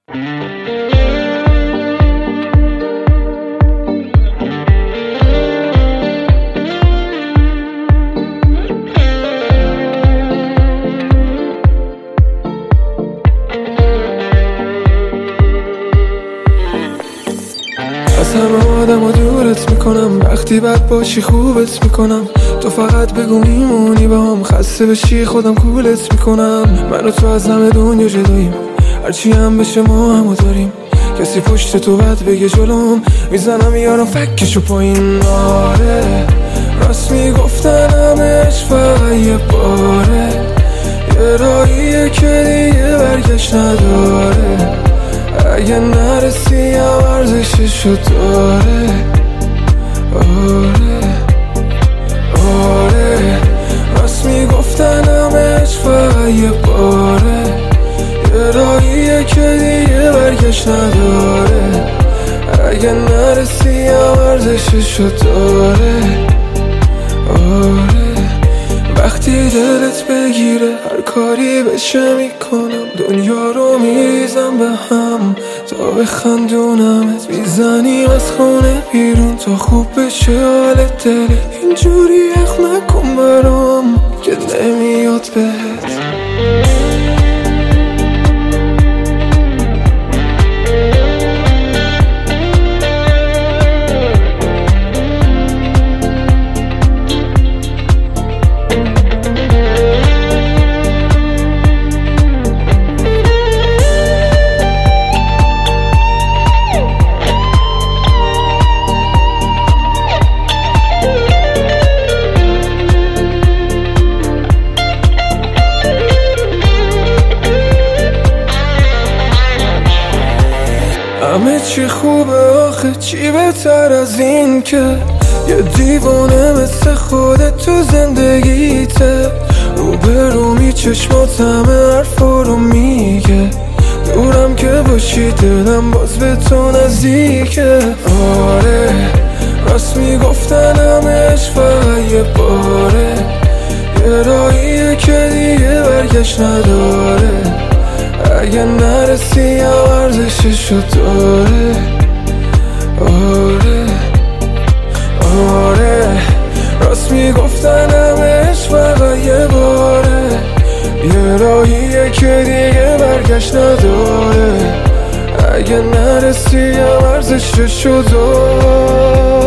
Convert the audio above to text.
از همه آدم ها دورت میکنم، وقتی بد باشی خوبت میکنم. تو فقط بگو میمونی با هم، خسته بشی خودم کولت میکنم. من و تو از همه دنیا جداییم، هرچی هم بشه ما همو داریم. کسی پشت تو بد بگه جلوم، میزنم یارم فکشو پایین. آره راست میگفتن همش فقط یه باره، یه راهیه که دیگه برگشت نداره. اگه نرسی هم ارزششو داره. آره آره راست میگفتن همش فقط یه باره، یه راهیه که دیگه برگشت نداره. اگه نرسی هم ارزششو داره. آره وقتی دلت بگیره هر کاری بشه میکنم، دنیا رو میریزم به هم تا بخندونمت. میزنیم از خونه بیرون تا خوب بشه حالت دلت. اینجوری اخ نکن برام که نمیاد بهت. همه چی خوبه آخه، چی بهتر از این که یه دیوانه مثل خودت تو زندگیته. روبرومی چشمات همه حرفا رو میگه، دورم که باشی دلم باز به تو نزدیکه. آره راست میگفتن همش فقط یه باره، یه راهیه که دیگه برگشت نداره. اگه نرسی هم ارزششو داره. آره آره راست میگفتن همش فقط یه باره، یه راهیه که دیگه برگشت نداره. اگه نرسی هم ارزششو داره.